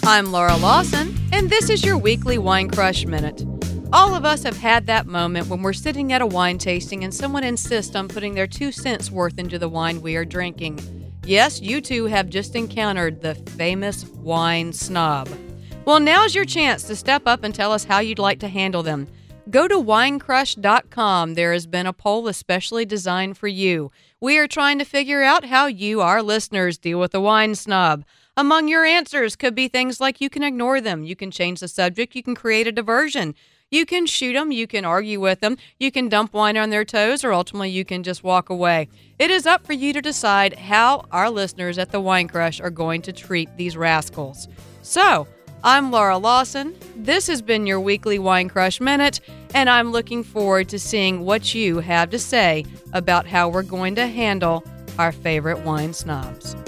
I'm Laura Lawson, and this is your weekly Wine Crush Minute. All of us have had that moment when we're sitting at a wine tasting and someone insists on putting their 2 cents worth into the wine we are drinking. Yes, you too have just encountered the famous wine snob. Well, now's your chance to step up and tell us how you'd like to handle them. Go to winecrush.com. There has been a poll especially designed for you. We are trying to figure out how you, our listeners, deal with the wine snob. Among your answers could be things like you can ignore them, you can change the subject, you can create a diversion, you can shoot them, you can argue with them, you can dump wine on their toes, or ultimately you can just walk away. It is up for you to decide how our listeners at the Wine Crush are going to treat these rascals. So, I'm Laura Lawson. This has been your weekly Wine Crush Minute, and I'm looking forward to seeing what you have to say about how we're going to handle our favorite wine snobs.